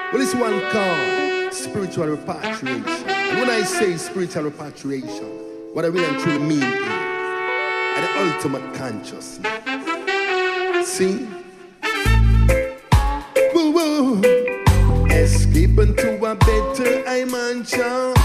Well, it's one called spiritual repatriation. And when I say spiritual repatriation, what I really and truly mean is the ultimate consciousness. See? Woo woo. Escape into a better dimension.